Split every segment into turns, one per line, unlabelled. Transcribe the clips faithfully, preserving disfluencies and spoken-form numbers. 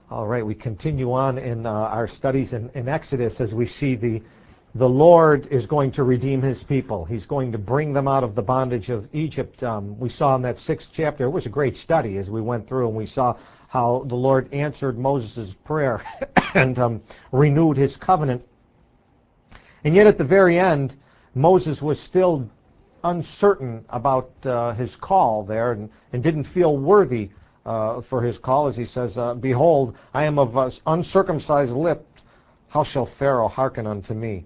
All right, we continue on in uh, our studies in, in Exodus as we see the the Lord is going to redeem his people. He's going to bring them out of the bondage of Egypt. Um, we saw in that sixth chapter, it was a great study as we went through, and we saw how the Lord answered Moses' prayer and um, renewed his covenant. And yet at the very end, Moses was still uncertain about uh, his call there and, and didn't feel worthy uh, for his call, as he says, uh, Behold, I am of uh, uncircumcised lips. How shall Pharaoh hearken unto me?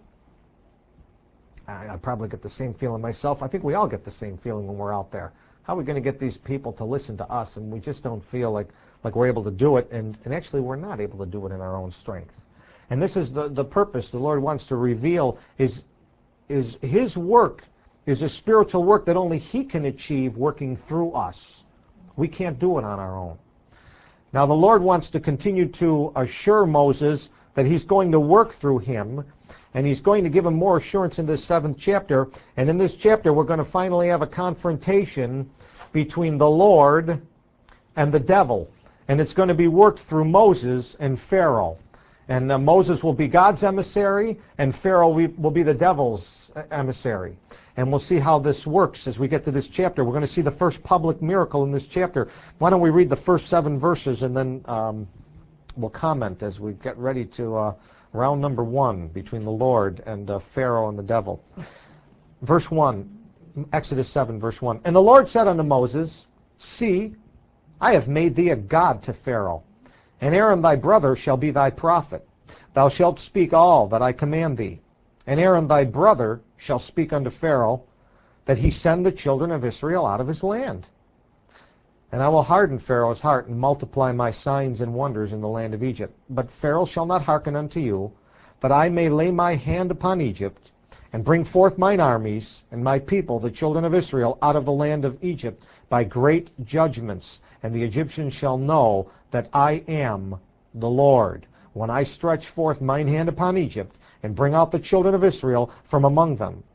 I, I probably get the same feeling myself. I think we all get the same feeling when we're out there. How are we going to get these people to listen to us? And we just don't feel like, like we're able to do it. And, and actually, we're not able to do it in our own strength. And this is the, the purpose the Lord wants to reveal is, is his work is a spiritual work that only he can achieve working through us. We can't do it on our own. Now, the Lord wants to continue to assure Moses that he's going to work through him, and he's going to give him more assurance in this seventh chapter. And in this chapter, we're going to finally have a confrontation between the Lord and the devil. And it's going to be worked through Moses and Pharaoh. And uh, Moses will be God's emissary, and Pharaoh will be the devil's emissary. And we'll see how this works as we get to this chapter. We're going to see the first public miracle in this chapter. Why don't we read the first seven verses, and then um, we'll comment as we get ready to uh, round number one between the Lord and uh, Pharaoh and the devil. Verse one, Exodus seven, verse one. And the Lord said unto Moses, See, I have made thee a god to Pharaoh, and Aaron thy brother shall be thy prophet. Thou shalt speak all that I command thee. And Aaron thy brother shall speak unto Pharaoh, that he send the children of Israel out of his land. And I will harden Pharaoh's heart, and multiply my signs and wonders in the land of Egypt. But Pharaoh shall not hearken unto you, that I may lay my hand upon Egypt, and bring forth mine armies, and my people, the children of Israel, out of the land of Egypt, by great judgments. And the Egyptians shall know that I am the Lord, when I stretch forth mine hand upon Egypt, and bring out the children of Israel from among them.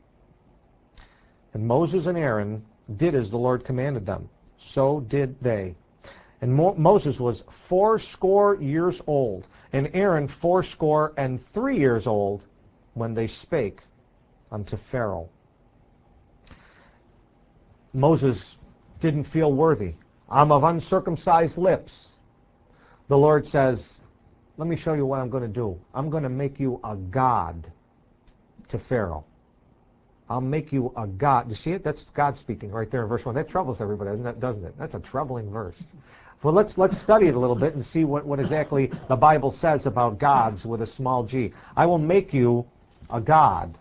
And Moses and Aaron did as the Lord commanded them. So did they. And Mo- Moses was fourscore years old, and Aaron fourscore and three years old, when they spake unto Pharaoh. Moses didn't feel worthy. I'm of uncircumcised lips. The Lord says, let me show you what I'm going to do. I'm going to make you a god to Pharaoh. I'll make you a god. You see it? That's God speaking right there in verse one. That troubles everybody, doesn't it? Doesn't it? That's a troubling verse. Well, let's let's study it a little bit and see what, what exactly the Bible says about gods with a small g. I will make you a god.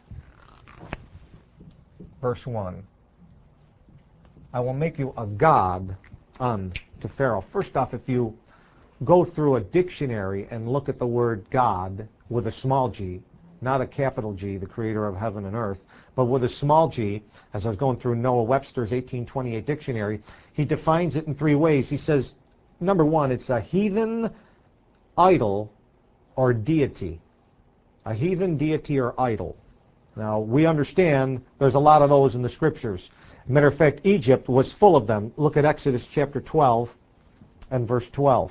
Verse one. I will make you a god unto Pharaoh. First off, if you go through a dictionary and look at the word God with a small g, not a capital G, the creator of heaven and earth, but with a small g, as I was going through Noah Webster's eighteen twenty-eight dictionary, he defines it in three ways. He says, number one, it's a heathen idol or deity. A heathen deity or idol. Now, we understand there's a lot of those in the scriptures. Matter of fact, Egypt was full of them. Look at Exodus chapter twelve and verse twelve.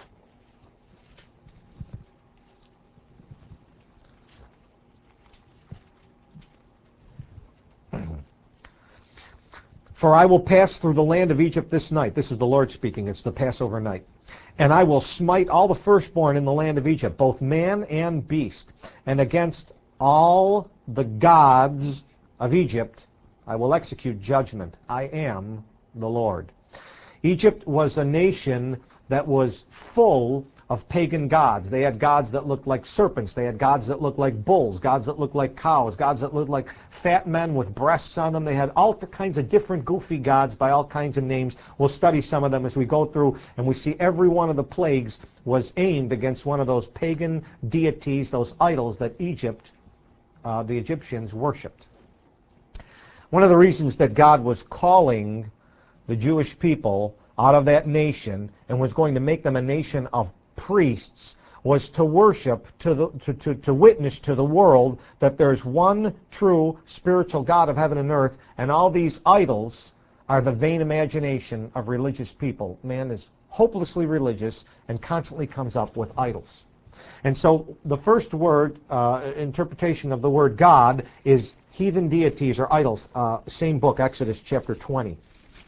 For I will pass through the land of Egypt this night. This is the Lord speaking. It's the Passover night. And I will smite all the firstborn in the land of Egypt, both man and beast. And against all the gods of Egypt I will execute judgment. I am the Lord. Egypt was a nation that was full of pagan gods. They had gods that looked like serpents. They had gods that looked like bulls, gods that looked like cows, gods that looked like fat men with breasts on them. They had all kinds of different goofy gods by all kinds of names. We'll study some of them as we go through, and we see every one of the plagues was aimed against one of those pagan deities, those idols that Egypt, uh, the Egyptians worshipped. One of the reasons that God was calling the Jewish people out of that nation and was going to make them a nation of priests was to worship, to, the, to, to, to witness to the world that there's one true spiritual God of heaven and earth, and all these idols are the vain imagination of religious people. Man is hopelessly religious and constantly comes up with idols. And so the first word, uh, interpretation of the word God, is heathen deities or idols. Uh, same book, Exodus chapter twenty.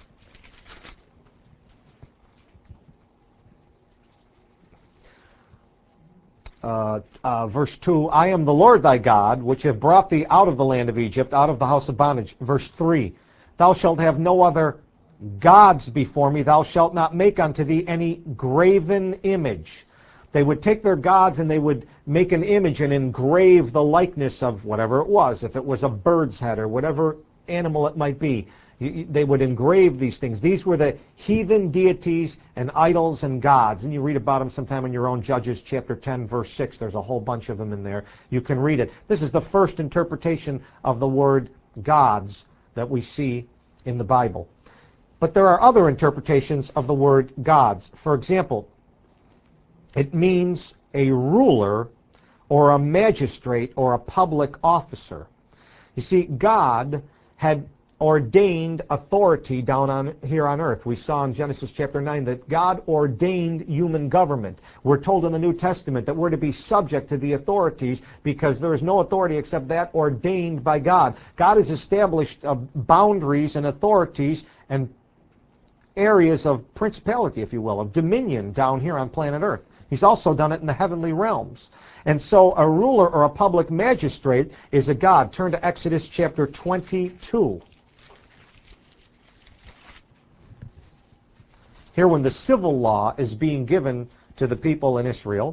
Uh, uh, verse two, I am the Lord thy God, which have brought thee out of the land of Egypt, out of the house of bondage. Verse three, thou shalt have no other gods before me. Thou shalt not make unto thee any graven image. They would take their gods and they would make an image and engrave the likeness of whatever it was. If it was a bird's head or whatever animal it might be, they would engrave these things. These were the heathen deities and idols and gods. And you read about them sometime in your own Judges chapter ten, verse six. There's a whole bunch of them in there. You can read it. This is the first interpretation of the word gods that we see in the Bible. But there are other interpretations of the word gods. For example, it means a ruler or a magistrate or a public officer. You see, God had ordained authority down on here on earth. We saw in Genesis chapter nine that God ordained human government. We're told in the New Testament that we're to be subject to the authorities because there is no authority except that ordained by God. God has established uh, boundaries and authorities and areas of principality, if you will, of dominion down here on planet earth. He's also done it in the heavenly realms. And so a ruler or a public magistrate is a god. Turn to Exodus chapter twenty-two. Here when the civil law is being given to the people in Israel,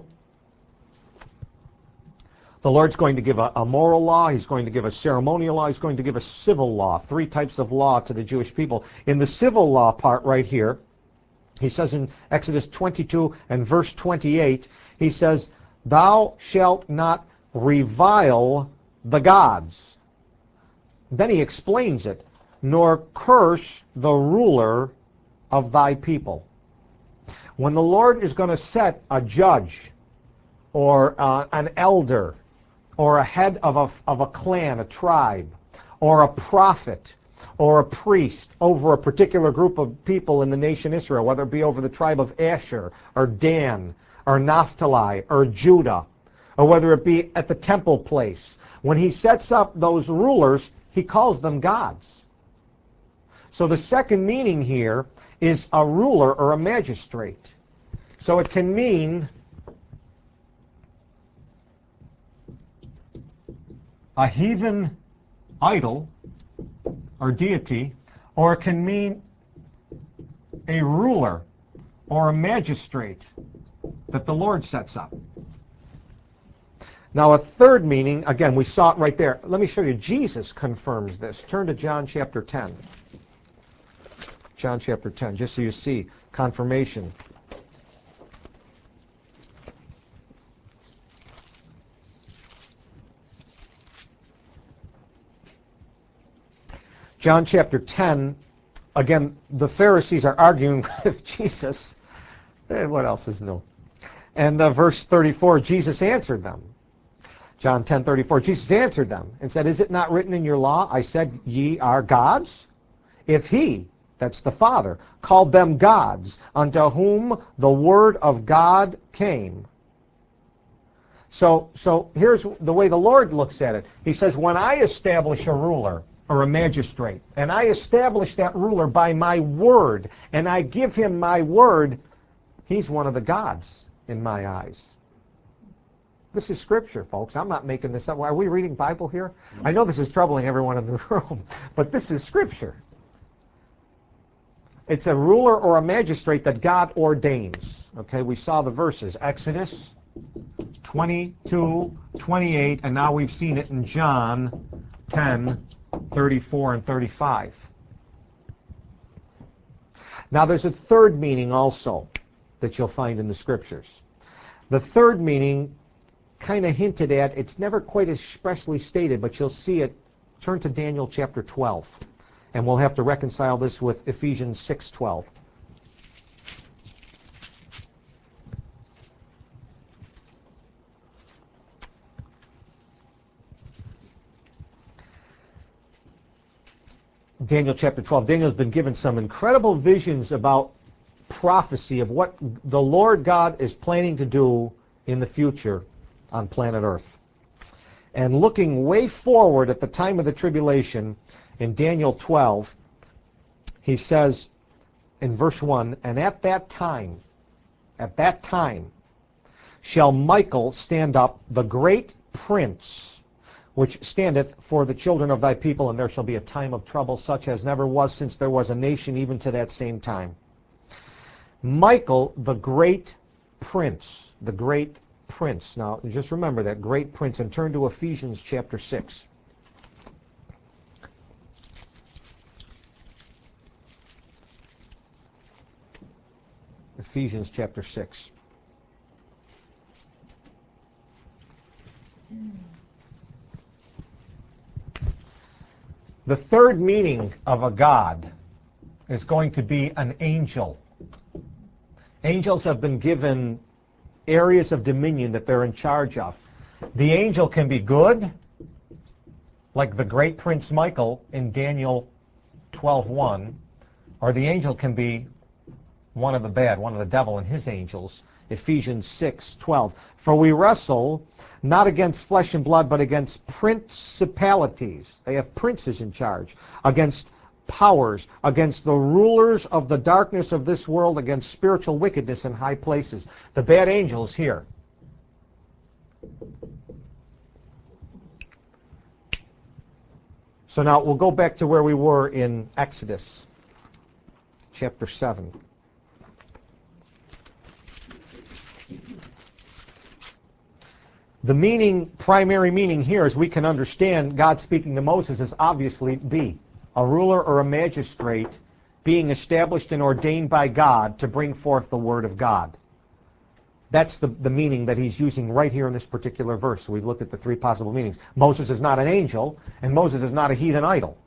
the Lord's going to give a, a moral law, He's going to give a ceremonial law, He's going to give a civil law, three types of law to the Jewish people. In the civil law part right here, He says in Exodus twenty-two and verse twenty-eight, He says, thou shalt not revile the gods. Then He explains it, nor curse the ruler of thy people. When the Lord is going to set a judge or uh, an elder or a head of a, of a clan, a tribe, or a prophet, or a priest over a particular group of people in the nation Israel, whether it be over the tribe of Asher, or Dan, or Naphtali, or Judah, or whether it be at the temple place, when He sets up those rulers, He calls them gods. So the second meaning here is a ruler or a magistrate. So it can mean a heathen idol or deity, or it can mean a ruler or a magistrate that the Lord sets up. Now a third meaning, again, we saw it right there. Let me show you. Jesus confirms this. Turn to John chapter ten. John chapter ten, just so you see confirmation. John chapter ten, again, the Pharisees are arguing with Jesus. And what else is new? And uh, verse thirty-four, Jesus answered them. John ten thirty-four, Jesus answered them and said, is it not written in your law, I said ye are gods? If He, that's the Father, called them gods, unto whom the word of God came. So, so here's the way the Lord looks at it. He says, when I establish a ruler or a magistrate, and I establish that ruler by my word, and I give him my word, he's one of the gods in my eyes. This is Scripture, folks. I'm not making this up. Are we reading Bible here? I know this is troubling everyone in the room, but this is Scripture. It's a ruler or a magistrate that God ordains. Okay, we saw the verses. Exodus twenty-two, twenty-eight, and now we've seen it in John ten, thirty-four and thirty-five. Now there's a third meaning also that you'll find in the Scriptures. The third meaning, kind of hinted at, it's never quite expressly stated, but you'll see it. Turn to Daniel chapter twelve. And we'll have to reconcile this with Ephesians six twelve. Daniel chapter twelve. Daniel's been given some incredible visions about prophecy of what the Lord God is planning to do in the future on planet Earth. And looking way forward at the time of the tribulation, in Daniel twelve, he says in verse one, and at that time, at that time, shall Michael stand up, the great prince, which standeth for the children of thy people, and there shall be a time of trouble such as never was since there was a nation even to that same time. Michael, the great prince, the great prince. Now, just remember that great prince, and turn to Ephesians chapter six. Ephesians chapter six. The third meaning of a god is going to be an angel. Angels have been given areas of dominion that they're in charge of. The angel can be good, like the great Prince Michael in Daniel twelve one, or the angel can be one of the bad, one of the devil and his angels, Ephesians six twelve. For we wrestle not against flesh and blood, but against principalities. They have princes in charge. Against powers, against the rulers of the darkness of this world, against spiritual wickedness in high places. The bad angels here. So now we'll go back to where we were in Exodus chapter seven. The meaning, primary meaning here, as we can understand God speaking to Moses, is obviously be a ruler or a magistrate being established and ordained by God to bring forth the word of God. That's the, the meaning that he's using right here in this particular verse. So we've looked at the three possible meanings. Moses is not an angel, and Moses is not a heathen idol.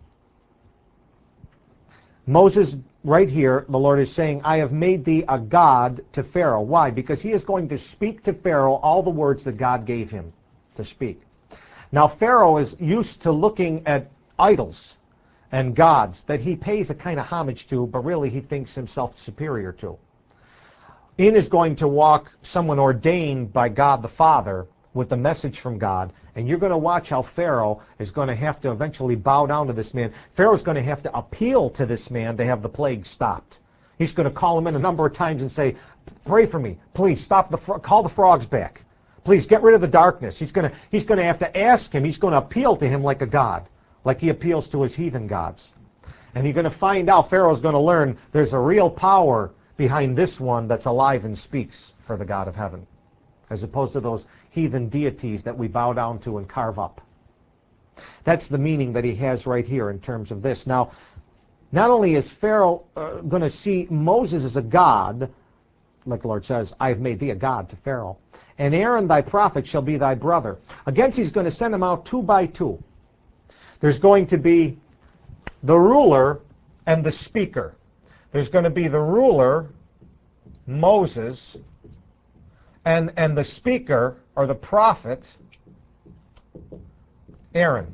Moses, right here, the Lord is saying, I have made thee a god to Pharaoh. Why? Because he is going to speak to Pharaoh all the words that God gave him to speak. Now, Pharaoh is used to looking at idols and gods that he pays a kind of homage to, but really he thinks himself superior to. In is going to walk someone ordained by God the Father with the message from God, and you're going to watch how Pharaoh is going to have to eventually bow down to this man. Pharaoh's going to have to appeal to this man to have the plague stopped. He's going to call him in a number of times and say, pray for me, please stop the fro- call the frogs back, please get rid of the darkness. He's going to he's going to have to ask him. He's going to appeal to him like a god, like he appeals to his heathen gods. And you're going to find out, Pharaoh's going to learn there's a real power behind this one that's alive and speaks for the God of heaven, as opposed to those heathen deities that we bow down to and carve up. That's the meaning that he has right here in terms of this. Now, not only is Pharaoh uh, going to see Moses as a god, like the Lord says, I have made thee a god to Pharaoh, and Aaron thy prophet shall be thy brother. Against he's going to send them out two by two. There's going to be the ruler and the speaker. There's going to be the ruler, Moses, and, and the speaker, or the prophet, Aaron.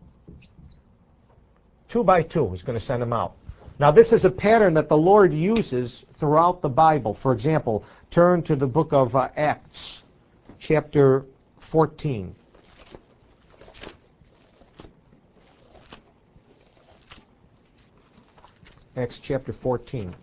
Two by two, he's going to send them out. Now, this is a pattern that the Lord uses throughout the Bible. For example, turn to the book of uh, Acts, chapter fourteen. Acts chapter fourteen.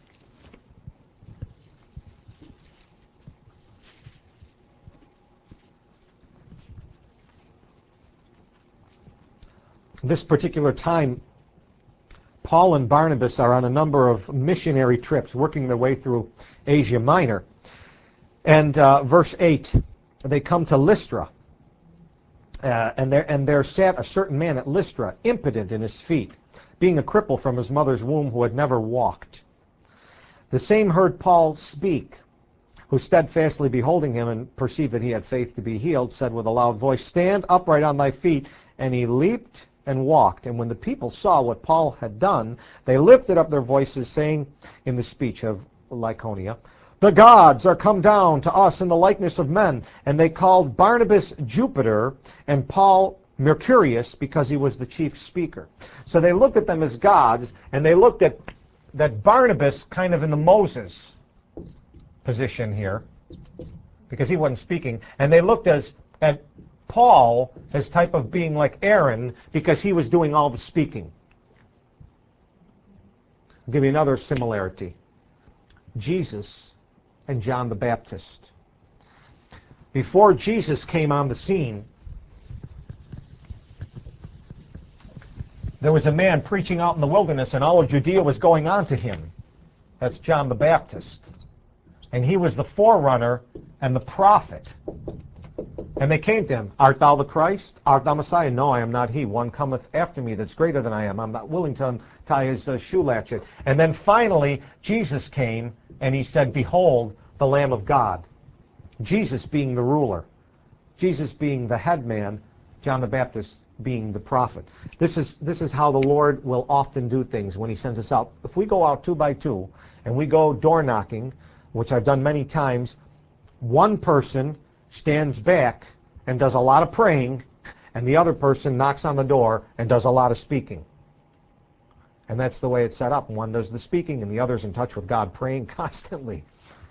This particular time, Paul and Barnabas are on a number of missionary trips, working their way through Asia Minor. And uh, verse eight, they come to Lystra. Uh, and, there, and there sat a certain man at Lystra, impotent in his feet, being a cripple from his mother's womb, who had never walked. The same heard Paul speak, who steadfastly beholding him and perceived that he had faith to be healed, said with a loud voice, Stand upright on thy feet. And he leaped and walked. And when the people saw what Paul had done, they lifted up their voices, saying in the speech of Lycaonia, The gods are come down to us in the likeness of men. And they called Barnabas Jupiter, and Paul Mercurius because he was the chief speaker. So they looked at them as gods, and they looked at that Barnabas kind of in the Moses position here because he wasn't speaking, and they looked as at Paul as type of being like Aaron because he was doing all the speaking. I'll give you another similarity. Jesus and John the Baptist. Before Jesus came on the scene, there was a man preaching out in the wilderness, and all of Judea was going on to him. That's John the Baptist. And he was the forerunner and the prophet. And they came to him, art thou the Christ? Art thou Messiah? No, I am not he. One cometh after me that's greater than I am. I'm not willing to untie his uh, shoe latchet. And then finally, Jesus came, and he said, behold, the Lamb of God. Jesus being the ruler. Jesus being the head man. John the Baptist being the prophet. This is, this is how the Lord will often do things when he sends us out. If we go out two by two, and we go door knocking, which I've done many times, one person stands back and does a lot of praying, and the other person knocks on the door and does a lot of speaking. And that's the way it's set up. One does the speaking, and the other's in touch with God, praying constantly.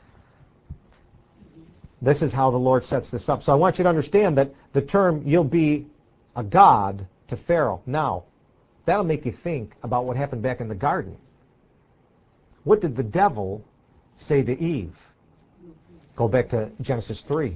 This is how the Lord sets this up. So I want you to understand that the term, you'll be a god to Pharaoh. Now, that'll make you think about what happened back in the garden. What did the devil say to Eve? Go back to Genesis three.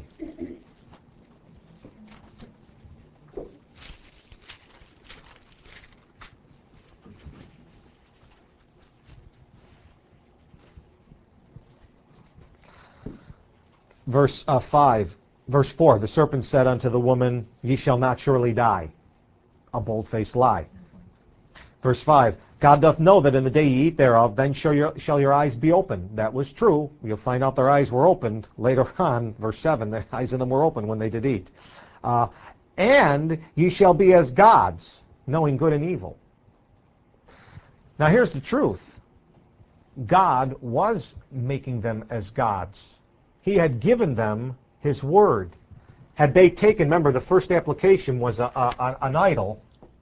Verse uh, five. Verse four. The serpent said unto the woman, ye shall not surely die. A bold-faced lie. Verse five. God doth know that in the day ye eat thereof, then shall your, shall your eyes be opened. That was true. You'll find out their eyes were opened later on. Verse seven, the eyes of them were opened when they did eat. Uh, and ye shall be as gods, knowing good and evil. Now here's the truth. God was making them as gods. He had given them his word. Had they taken, remember the first application was a, a, a, an idol.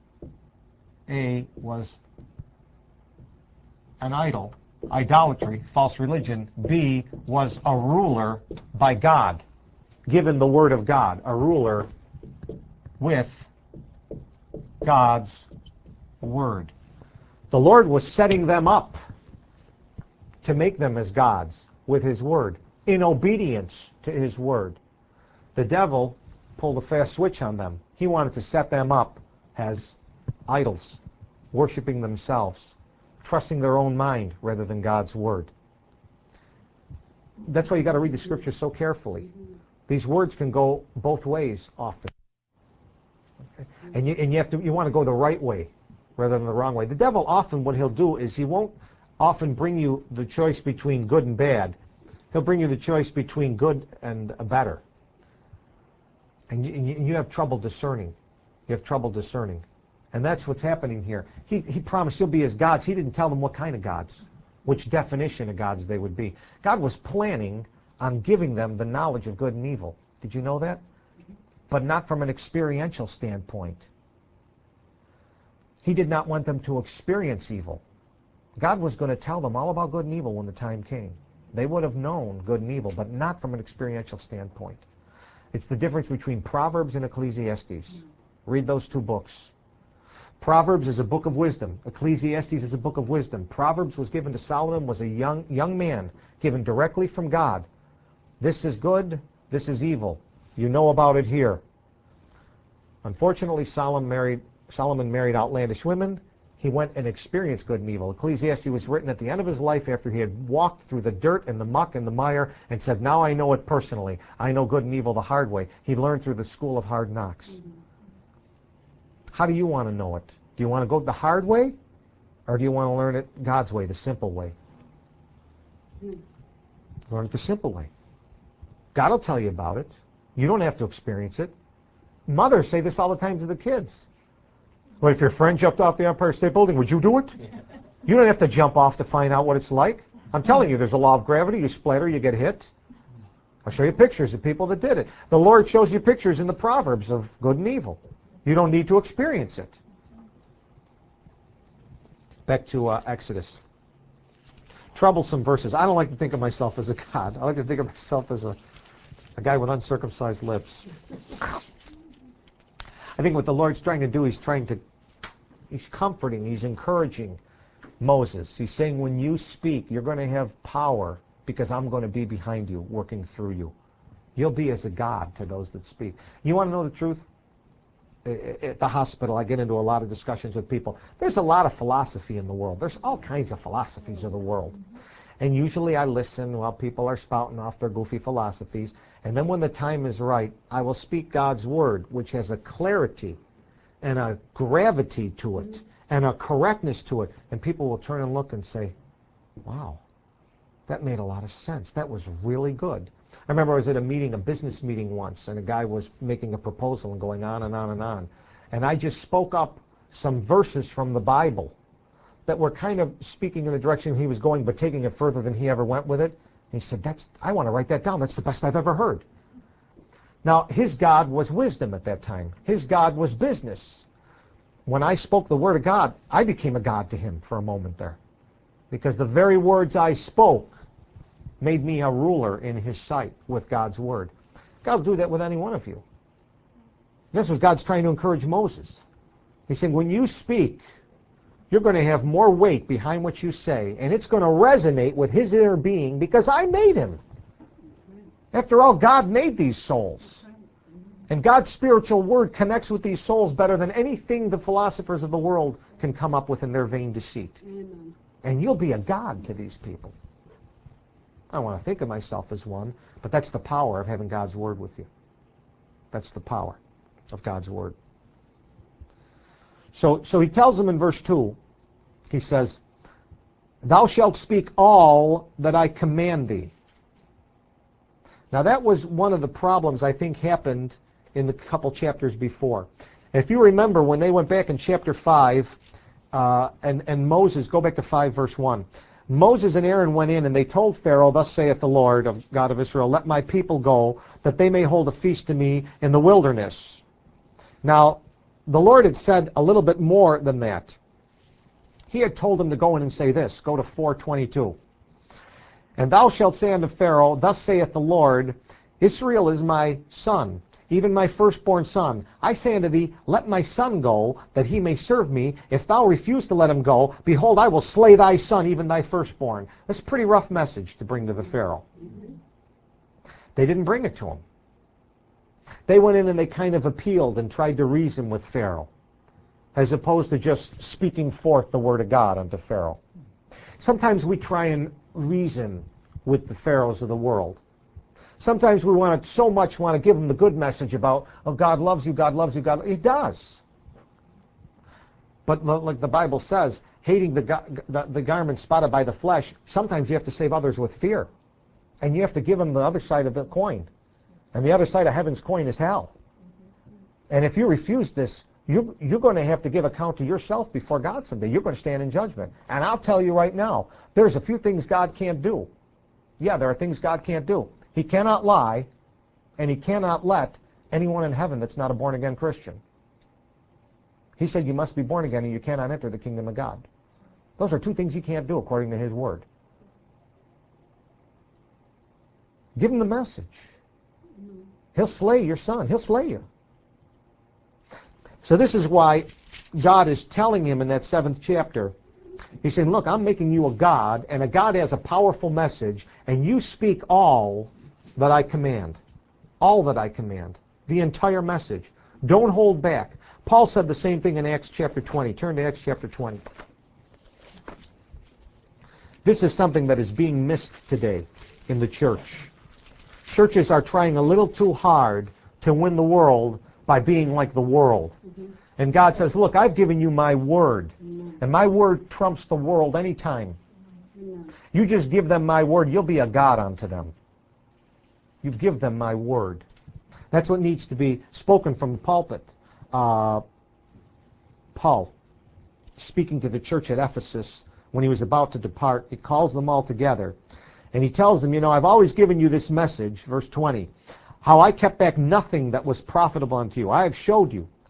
A was an idol, idolatry, false religion. B was a ruler by God, given the word of God, a ruler with God's word. The Lord was setting them up to make them as gods with his word, in obedience to his word. The devil pulled a fast switch on them. He wanted to set them up as idols, worshiping themselves, trusting their own mind rather than God's word. That's why you got to read the scriptures so carefully. These words can go both ways often. Okay? And you and you have to you want to go the right way rather than the wrong way. The devil often, what he'll do is he won't often bring you the choice between good and bad. He'll bring you the choice between good and better. And you, and you have trouble discerning. You have trouble discerning. And that's what's happening here. He, he promised you'll be as gods. He didn't tell them what kind of gods, which definition of gods they would be. God was planning on giving them the knowledge of good and evil. Did you know that? But not from an experiential standpoint. He did not want them to experience evil. God was going to tell them all about good and evil when the time came. They would have known good and evil, but not from an experiential standpoint. It's the difference between Proverbs and Ecclesiastes. Read those two books. Proverbs is a book of wisdom. Ecclesiastes is a book of wisdom. Proverbs was given to Solomon, was a young young man given directly from God. This is good, this is evil. You know about it here. Unfortunately, Solomon married, Solomon married outlandish women. He went and experienced good and evil. Ecclesiastes was written at the end of his life after he had walked through the dirt and the muck and the mire and said, now I know it personally. I know good and evil the hard way. He learned through the school of hard knocks. Mm-hmm. How do you want to know it? Do you want to go the hard way, or do you want to learn it God's way, the simple way? Mm. Learn it the simple way. God will tell you about it. You don't have to experience it. Mothers say this all the time to the kids. Well, if your friend jumped off the Empire State Building, would you do it? Yeah. You don't have to jump off to find out what it's like. I'm telling you, there's a law of gravity. You splatter, you get hit. I'll show you pictures of people that did it. The Lord shows you pictures in the Proverbs of good and evil. You don't need to experience it. Back to uh, Exodus. Troublesome verses. I don't like to think of myself as a God. I like to think of myself as a, a guy with uncircumcised lips. I think what the Lord's trying to do, he's trying to, he's comforting, he's encouraging Moses. He's saying, when you speak, you're going to have power because I'm going to be behind you, working through you. You'll be as a God to those that speak. You want to know the truth? At the hospital, I get into a lot of discussions with people. There's a lot of philosophy in the world. There's all kinds of philosophies of the world. And usually I listen while people are spouting off their goofy philosophies. And then when the time is right, I will speak God's word, which has a clarity and a gravity to it and a correctness to it. And people will turn and look and say, wow, that made a lot of sense. That was really good. I remember I was at a meeting, a business meeting once, and a guy was making a proposal and going on and on and on. And I just spoke up some verses from the Bible that were kind of speaking in the direction he was going, but taking it further than he ever went with it. And he said, "That's I want to write that down. That's the best I've ever heard." Now, his God was wisdom at that time. His God was business. When I spoke the word of God, I became a God to him for a moment there. Because the very words I spoke made me a ruler in his sight with God's word. God will do that with any one of you. This was God's trying to encourage Moses. He's saying, when you speak, you're going to have more weight behind what you say, and it's going to resonate with his inner being because I made him. After all, God made these souls. And God's spiritual word connects with these souls better than anything the philosophers of the world can come up with in their vain deceit. Amen. And you'll be a God to these people. I don't want to think of myself as one, but that's the power of having God's word with you. That's the power of God's word. So, so he tells them in verse two, he says, "Thou shalt speak all that I command thee." Now that was one of the problems I think happened in the couple chapters before. If you remember when they went back in chapter five, uh, and, and Moses, go back to five verse one. Moses and Aaron went in and they told Pharaoh, "Thus saith the Lord, of God of Israel, let my people go, that they may hold a feast to me in the wilderness." Now, the Lord had said a little bit more than that. He had told them to go in and say this. Go to four twenty-two. "And thou shalt say unto Pharaoh, Thus saith the Lord, Israel is my son, even my firstborn son. I say unto thee, Let my son go, that he may serve me. If thou refuse to let him go, behold, I will slay thy son, even thy firstborn." That's a pretty rough message to bring to the Pharaoh. They didn't bring it to him. They went in and they kind of appealed and tried to reason with Pharaoh, as opposed to just speaking forth the word of God unto Pharaoh. Sometimes we try and reason with the pharaohs of the world. Sometimes we want to so much want to give them the good message about, oh, God loves you, God loves you, God. He does. But like the Bible says, hating the, the, the garment spotted by the flesh, sometimes you have to save others with fear. And you have to give them the other side of the coin. And the other side of heaven's coin is hell. And if you refuse this, you're, you're going to have to give account to yourself before God someday. You're going to stand in judgment. And I'll tell you right now, there's a few things God can't do. Yeah, there are things God can't do. He cannot lie, and he cannot let anyone in heaven that's not a born-again Christian. He said you must be born again and you cannot enter the kingdom of God. Those are two things he can't do according to his word. Give him the message. He'll slay your son. He'll slay you. So this is why God is telling him in that seventh chapter, he's saying, look, I'm making you a God, and a God has a powerful message, and you speak all that I command. All that I command. The entire message. Don't hold back. Paul said the same thing in Acts chapter twenty. Turn to Acts chapter twenty. This is something that is being missed today in the church. Churches are trying a little too hard to win the world by being like the world. Mm-hmm. And God says, look, I've given you my word. Mm-hmm. And my word trumps the world anytime. Mm-hmm. You just give them my word, you'll be a God unto them. You give them my word. That's what needs to be spoken from the pulpit. Uh, Paul, speaking to the church at Ephesus when he was about to depart, he calls them all together. And he tells them, you know, I've always given you this message, verse twenty, how I kept back nothing that was profitable unto you. I have showed you.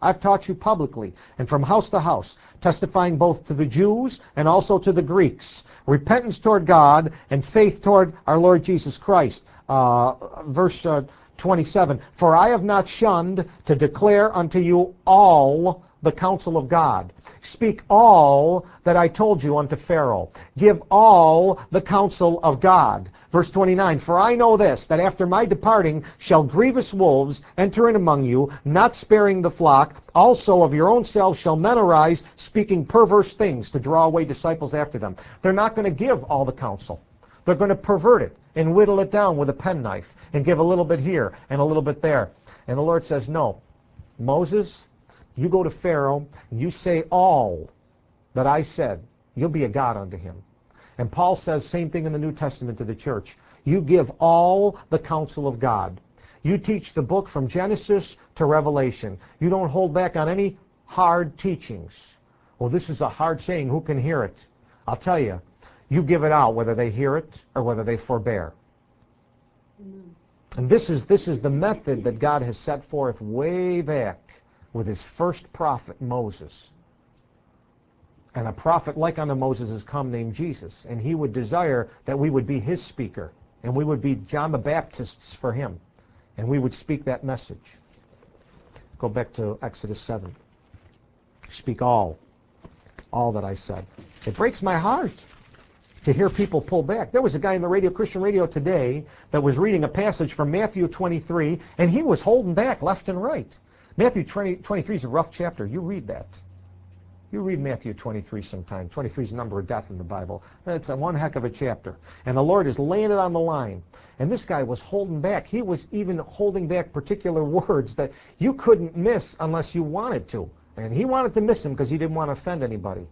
I've taught you publicly and from house to house, testifying both to the Jews and also to the Greeks, repentance toward God and faith toward our Lord Jesus Christ. Uh, verse uh, twenty-seven, for I have not shunned to declare unto you all the counsel of God. Speak all that I told you unto Pharaoh. Give all the counsel of God. Verse twenty-nine, for I know this, that after my departing shall grievous wolves enter in among you, not sparing the flock. Also of your own selves shall men arise, speaking perverse things to draw away disciples after them. They're not going to give all the counsel. They're going to pervert it and whittle it down with a penknife and give a little bit here and a little bit there. And the Lord says, no, Moses, you go to Pharaoh and you say all that I said. You'll be a God unto him. And Paul says same thing in the New Testament to the church. You give all the counsel of God. You teach the book from Genesis to Revelation. You don't hold back on any hard teachings. Well, this is a hard saying. Who can hear it? I'll tell you. You give it out whether they hear it or whether they forbear. Amen. And this is, this is the method that God has set forth way back with his first prophet, Moses. And a prophet like unto Moses has come named Jesus. And he would desire that we would be his speaker. And we would be John the Baptist's for him. And we would speak that message. Go back to Exodus seven. Speak all. All that I said. It breaks my heart to hear people pull back. There was a guy in the radio, Christian radio today, that was reading a passage from Matthew twenty-three, and he was holding back left and right. Matthew twenty-three is a rough chapter. You read that. You read Matthew twenty-three sometime. twenty-three is the number of death in the Bible. It's a one heck of a chapter. And the Lord is laying it on the line. And this guy was holding back. He was even holding back particular words that you couldn't miss unless you wanted to. And he wanted to miss them because he didn't want to offend anybody.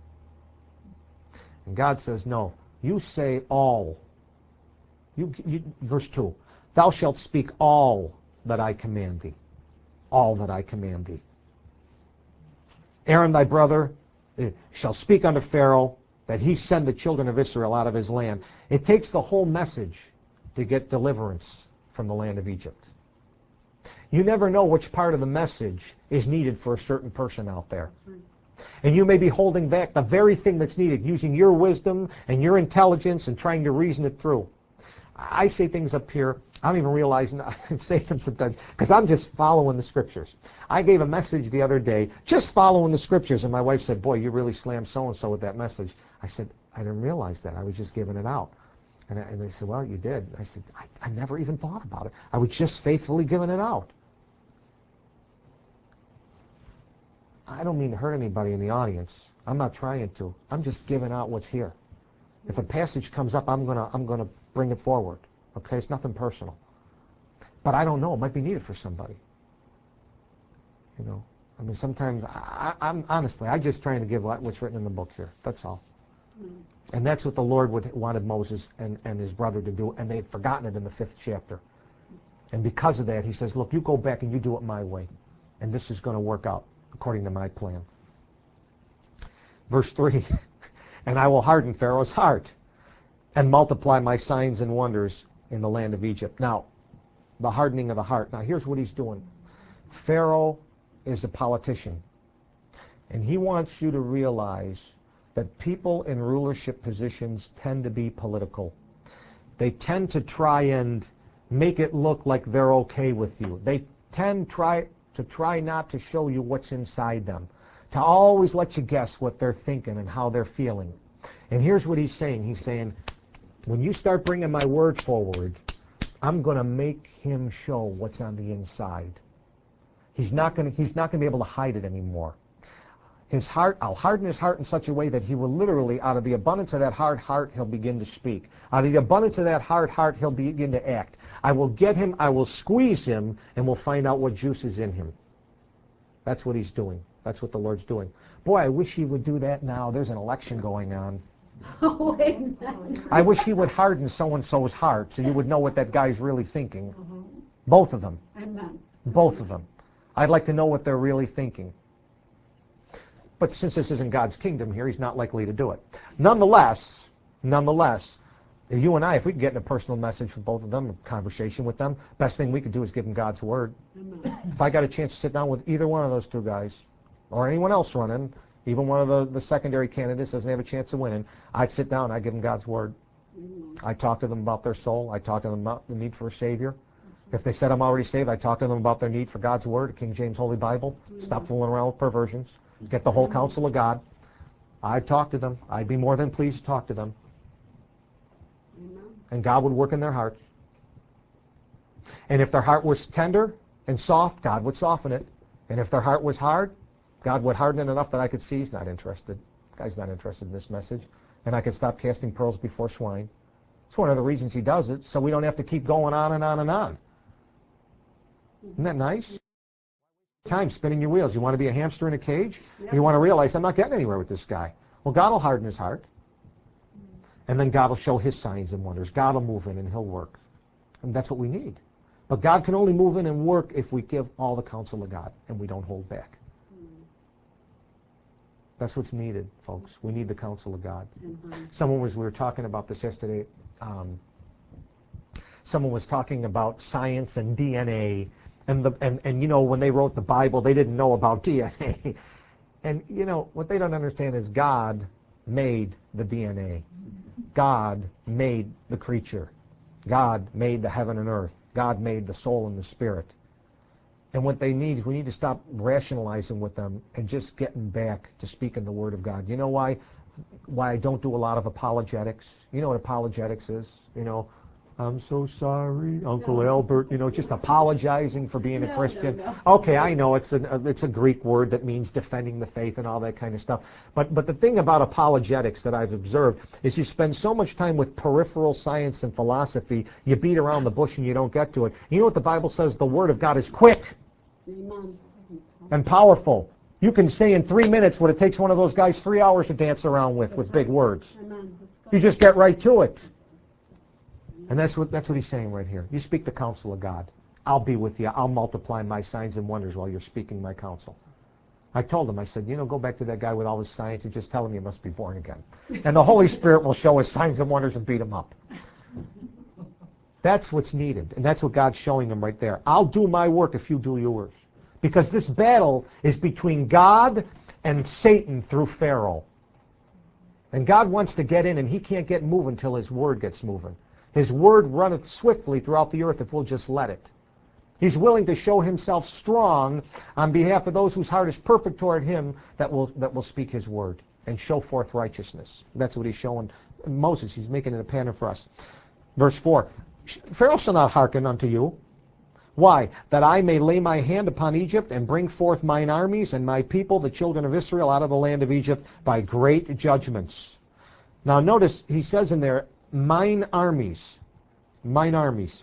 And God says, no, you say all. You, you, verse two, thou shalt speak all that I command thee. All that I command thee. Aaron thy brother shall speak unto Pharaoh that he send the children of Israel out of his land. It takes the whole message to get deliverance from the land of Egypt. You never know which part of the message is needed for a certain person out there. And you may be holding back the very thing that's needed, using your wisdom and your intelligence and trying to reason it through. I say things up here, I don't even realize I say them sometimes, because I'm just following the Scriptures. I gave a message the other day, just following the Scriptures, and my wife said, boy, you really slammed so-and-so with that message. I said, I didn't realize that. I was just giving it out. And, I, and they said, well, you did. I said, I, I never even thought about it. I was just faithfully giving it out. I don't mean to hurt anybody in the audience. I'm not trying to. I'm just giving out what's here. If a passage comes up, I'm gonna I'm gonna bring it forward. Okay, it's nothing personal. But I don't know. It might be needed for somebody. You know, I mean, sometimes I, I'm honestly, I'm just trying to give what's written in the book here. That's all. Mm. And that's what the Lord would, wanted Moses and, and his brother to do, and they had forgotten it in the fifth chapter. And because of that, he says, look, you go back and you do it my way, and this is going to work out according to my plan. Verse three, and I will harden Pharaoh's heart and multiply my signs and wonders in the land of Egypt. Now, the hardening of the heart. Now, here's what he's doing. Pharaoh is a politician, and he wants you to realize that people in rulership positions tend to be political. They tend to try and make it look like they're okay with you. They tend try to try not to show you what's inside them, to always let you guess what they're thinking and how they're feeling. And here's what he's saying. He's saying, when you start bringing my word forward, I'm going to make him show what's on the inside. He's not going to, he's not going to be able to hide it anymore. His heart, I'll harden his heart in such a way that he will literally, out of the abundance of that hard heart, he'll begin to speak. Out of the abundance of that hard heart, he'll begin to act. I will get him, I will squeeze him, and we'll find out what juice is in him. That's what he's doing. That's what the Lord's doing. Boy, I wish he would do that now. There's an election going on.
Oh, amen.
I wish he would harden so-and-so's heart so you would know what that guy's really thinking. Mm-hmm. Both of them.
Amen.
Both of them. I'd like to know what they're really thinking. But since this isn't God's kingdom here, he's not likely to do it. Nonetheless, nonetheless, You and I, if we could get in a personal message with both of them, a conversation with them, best thing we could do is give them God's Word.
Amen.
If I got a chance to sit down with either one of those two guys, or anyone else running, even one of the, the secondary candidates doesn't have a chance of winning, I'd sit down, I'd give them God's Word.
Amen.
I'd talk to them about their soul. I'd talk to them about the need for a Savior. If they said I'm already saved, I'd talk to them about their need for God's Word, King James Holy Bible. Stop fooling around with perversions. Get the whole counsel of God. I'd talk to them. I'd be more than pleased to talk to them.
Amen.
And God would work in their hearts. And if their heart was tender and soft, God would soften it. And if their heart was hard, God would harden it enough that I could see he's not interested. The guy's not interested in this message. And I could stop casting pearls before swine. It's one of the reasons he does it, so we don't have to keep going on and on and on. Isn't that nice? Time spinning your wheels. You want to be a hamster in a cage?
Yep.
You want to realize I'm not getting anywhere with this guy. Well, God will harden his heart. And then God will show his signs and wonders. God will move in and he'll work. And that's what we need. But God can only move in and work if we give all the counsel of God and we don't hold back. That's what's needed, folks. We need the counsel of God.
Mm-hmm.
Someone was, we were talking about this yesterday, um, someone was talking about science and D N A. And, the, and, and, you know, when they wrote the Bible, they didn't know about D N A. And, you know, what they don't understand is God made the D N A. God made the creature. God made the heaven and earth. God made the soul and the spirit. And what they need is we need to stop rationalizing with them and just getting back to speaking the Word of God. You know why why I don't do a lot of apologetics? You know what apologetics is? You know, I'm so sorry, Uncle
No.
Albert. You know, just apologizing for being
No,
a Christian.
no, no.
Okay, I know it's a it's a Greek word that means defending the faith and all that kind of stuff. But but the thing about apologetics that I've observed is you spend so much time with peripheral science and philosophy, you beat around the bush and you don't get to it. You know what the Bible says? The Word of God is quick
Amen.
and powerful. You can say in three minutes what it takes one of those guys three hours to dance around with, with big words.
Amen. That's good.
You just get right to it. And that's what that's what he's saying right here. You speak the counsel of God. I'll be with you. I'll multiply my signs and wonders while you're speaking my counsel. I told him, I said, you know, go back to that guy with all his science and just tell him you must be born again. And the Holy Spirit will show us signs and wonders and beat him up. That's what's needed. And that's what God's showing him right there. I'll do my work if you do yours. Because this battle is between God and Satan through Pharaoh. And God wants to get in, and he can't get moving until his word gets moving. His word runneth swiftly throughout the earth if we'll just let it. He's willing to show himself strong on behalf of those whose heart is perfect toward him that will that will speak his word and show forth righteousness. That's what he's showing Moses. He's making it a pattern for us. Verse four, Pharaoh shall not hearken unto you. Why? That I may lay my hand upon Egypt and bring forth mine armies and my people, the children of Israel, out of the land of Egypt by great judgments. Now notice he says in there, mine armies. Mine armies.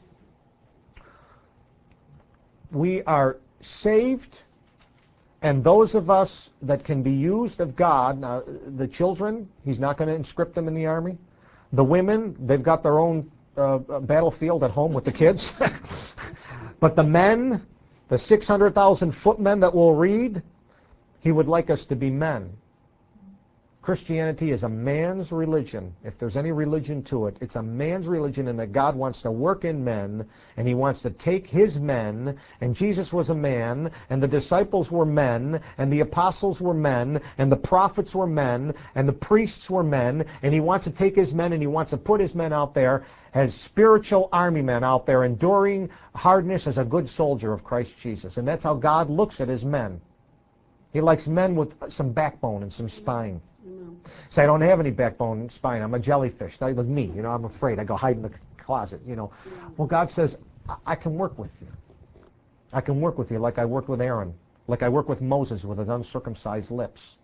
We are saved, and those of us that can be used of God, now the children, he's not going to inscript them in the army. The women, they've got their own uh, battlefield at home with the kids. But the men, the six hundred thousand footmen that will read, he would like us to be men. Christianity is a man's religion. If there's any religion to it, it's a man's religion, and that God wants to work in men, and he wants to take his men, and Jesus was a man, and the disciples were men, and the apostles were men, and the prophets were men, and the priests were men, and he wants to take his men, and he wants to put his men out there as spiritual army men out there, enduring hardness as a good soldier of Christ Jesus. And that's how God looks at his men. He likes men with some backbone and some spine.
Amen.
Say, I don't have any backbone and spine. I'm a jellyfish. Like me, you know, I'm afraid. I go hide in the closet, you know.
Yeah.
Well, God says, I-, I can work with you. I can work with you like I worked with Aaron, like I worked with Moses with his uncircumcised lips.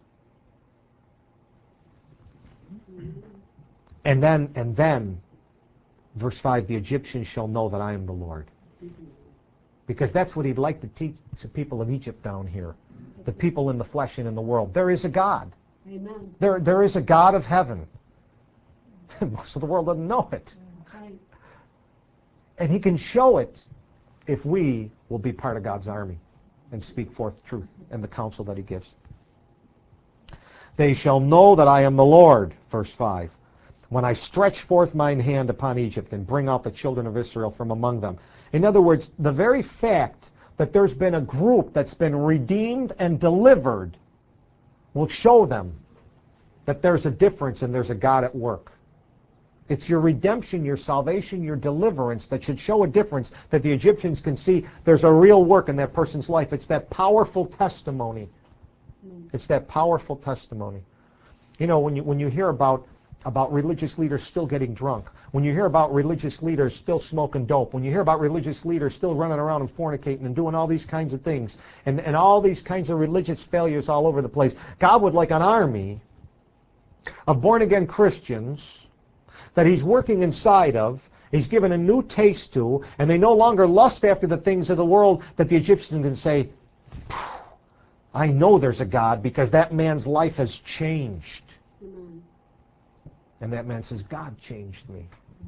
Mm-hmm.
And then, and then, verse five, the Egyptians shall know that I am the Lord.
Mm-hmm.
Because that's what he'd like to teach the people of Egypt down here, the people in the flesh and in the world. There is a God.
Amen.
There, there is a God of heaven. Most of the world doesn't know it.
That's right.
And he can show it if we will be part of God's army and speak forth truth and the counsel that he gives. They shall know that I am the Lord, verse five, when I stretch forth mine hand upon Egypt and bring out the children of Israel from among them. In other words, the very fact that there's been a group that's been redeemed and delivered will show them that there's a difference and there's a God at work. It's your redemption, your salvation, your deliverance that should show a difference, that the Egyptians can see there's a real work in that person's life. It's that powerful testimony. It's that powerful testimony. You know, when you when you hear about about religious leaders still getting drunk, when you hear about religious leaders still smoking dope, when you hear about religious leaders still running around and fornicating and doing all these kinds of things, and, and all these kinds of religious failures all over the place, God would like an army of born-again Christians that He's working inside of, He's given a new taste to, and they no longer lust after the things of the world, that the Egyptians can say, I know there's a God because that man's life has changed.
Amen.
And that man says, God changed me.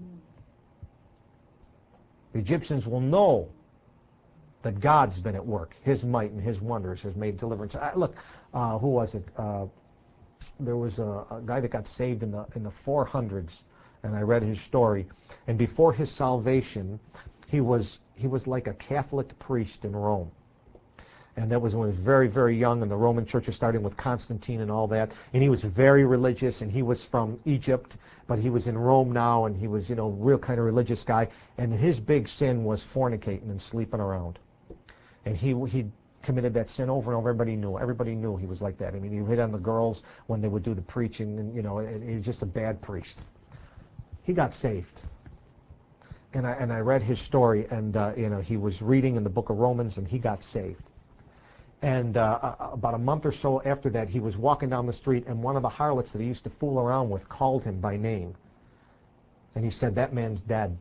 The Egyptians will know that God's been at work. His might and His wonders has made deliverance. Uh, look, uh, who was it? Uh, there was a, a guy that got saved in the in the four hundreds, and I read his story. And before his salvation, he was he was like a Catholic priest in Rome. And that was when he was very, very young, and the Roman Church was starting with Constantine and all that. And he was very religious, and he was from Egypt, but he was in Rome now, and he was, you know, real kind of religious guy. And his big sin was fornicating and sleeping around. And he he committed that sin over and over. Everybody knew. Everybody knew he was like that. I mean, he hit on the girls when they would do the preaching, and, you know, and he was just a bad priest. He got saved. And I, and I read his story, and, uh, you know, he was reading in the book of Romans, and he got saved. And uh, about a month or so after that, he was walking down the street, and one of the harlots that he used to fool around with called him by name. And he said, that man's dead.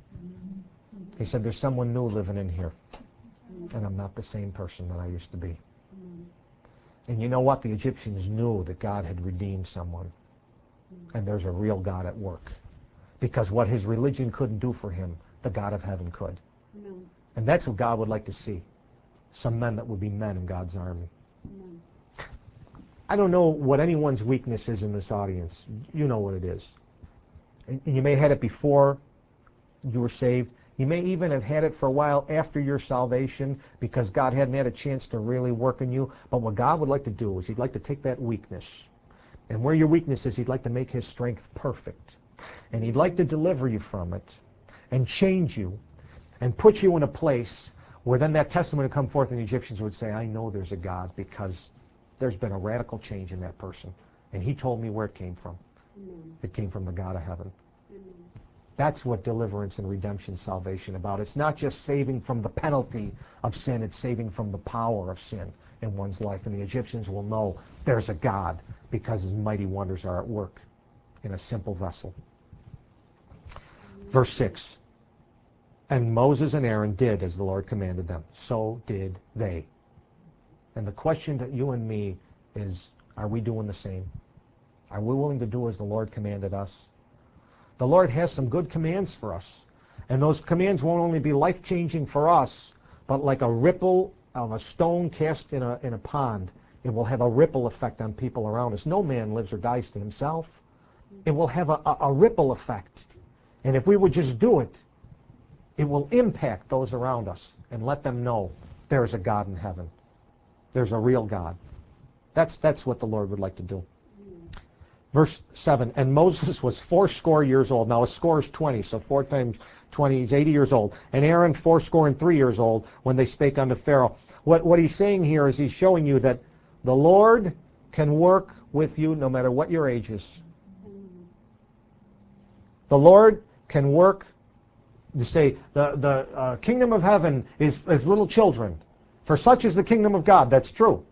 He said, there's someone new living in here, and I'm not the same person that I used to be. And you know what? The Egyptians knew that God had redeemed someone, and there's a real God at work. Because what his religion couldn't do for him, the God of heaven could. And that's what God would like to see. Some men that would be men in God's army. Amen. I don't know what anyone's weakness is in this audience. You know what it is. And you may have had it before you were saved. You may even have had it for a while after your salvation because God hadn't had a chance to really work in you. But what God would like to do is He'd like to take that weakness, and where your weakness is, He'd like to make His strength perfect. And He'd like to deliver you from it and change you and put you in a place where then that testimony would come forth, and the Egyptians would say, I know there's a God because there's been a radical change in that person. And He told me where it came from. Amen. It came from the God of heaven. Amen. That's what deliverance and redemption, salvation about. It's not just saving from the penalty of sin, it's saving from the power of sin in one's life. And the Egyptians will know there's a God because His mighty wonders are at work in a simple vessel. Amen. Verse six. And Moses and Aaron did as the Lord commanded them. So did they. And the question to you and me is, are we doing the same? Are we willing to do as the Lord commanded us? The Lord has some good commands for us. And those commands won't only be life-changing for us, but like a ripple of a stone cast in a, in a pond, it will have a ripple effect on people around us. No man lives or dies to himself. It will have a, a, a ripple effect. And if we would just do it, it will impact those around us and let them know there is a God in heaven. There's a real God. That's, that's what the Lord would like to do. Verse seven, and Moses was fourscore years old. Now a score is twenty, so four times twenty is eighty years old. And Aaron fourscore and three years old when they spake unto Pharaoh. What, what he's saying here is he's showing you that the Lord can work with you no matter what your age is. The Lord can work. To say the, the uh, kingdom of heaven is as little children. For such is the kingdom of God. That's true.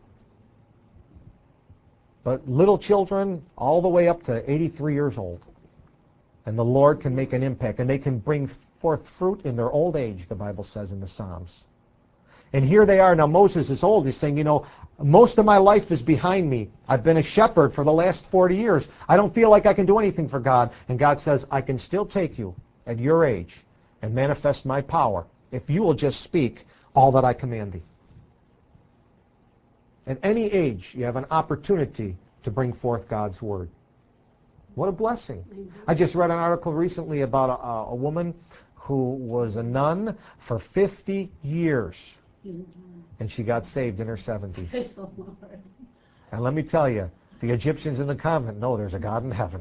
But little children all the way up to eighty-three years old. And the Lord can make an impact. And they can bring forth fruit in their old age, the Bible says in the Psalms. And here they are. Now Moses is old. He's saying, you know, most of my life is behind me. I've been a shepherd for the last forty years. I don't feel like I can do anything for God. And God says, I can still take you at your age and manifest my power if you will just speak all that I command thee. At any age, you have an opportunity to bring forth God's word. What a blessing.
Amen.
I just read an article recently about a, a woman who was a nun for fifty years,
Amen.
and she got saved in her seventies.
Praise the Lord.
And let me tell you, the Egyptians in the convent know there's a God in heaven.